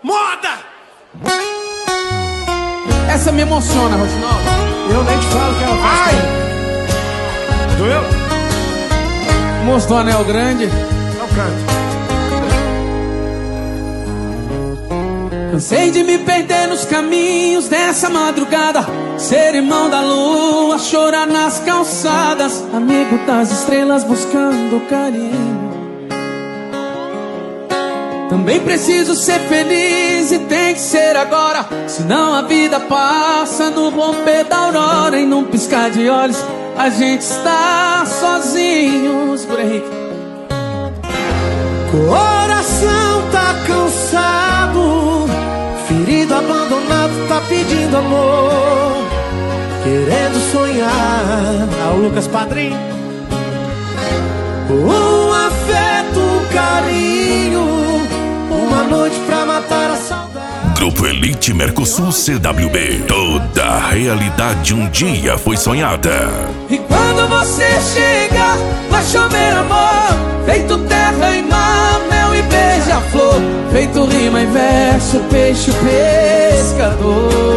Moda! Essa me emociona, Rosinaldo. Eu nem te falo que ela faz. Doeu? Moço do Anel Grande. Não canto. Cansei de me perder nos caminhos dessa madrugada, ser irmão da lua, chorar nas calçadas, amigo das estrelas buscando carinho. Também preciso ser feliz e tem que ser agora, senão a vida passa no romper da aurora. E num piscar de olhos a gente está sozinhos. Por Henrique. Coração tá cansado, ferido, abandonado, tá pedindo amor, querendo sonhar. O Lucas Padrinho. Um afeto, um carinho, uma noite pra matar a saudade. Grupo Elite Mercosul CWB. Toda a realidade um dia foi sonhada. E quando você chega, vai chover amor, feito terra e mar, mel e beija-flor, feito rima e verso, peixe, pescador.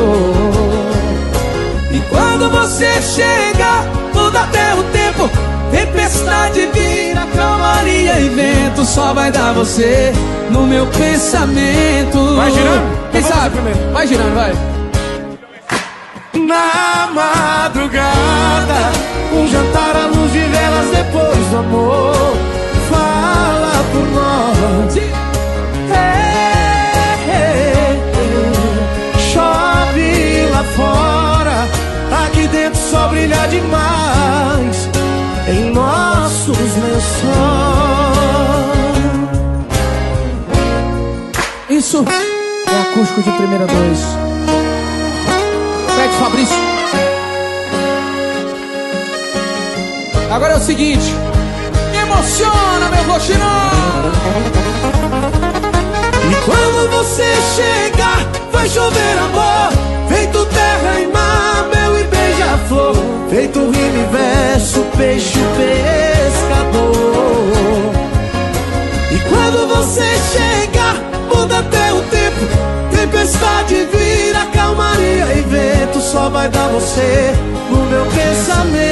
E quando você chega, muda até o tempo, tempestade vira calmaria e vento, só vai dar você no meu pensamento. Vai girando? Quem sabe? Vai girando, vai. Na madrugada, um jantar à luz de velas depois do amor, fala por nós. Chove lá fora, aqui dentro só brilha demais em nossos lençóis. Isso é acústico de primeira 2. Fred Fabrício. Agora é o seguinte, me emociona, meu roxinão. E quando você chegar, vai chover amor, feito terra e mar, mel e beija-flor, feito rima e verso, peixe, pescador. E quando você chegar, muda até o tempo, tempestade vira calmaria e vento, só vai dar você no meu pensamento.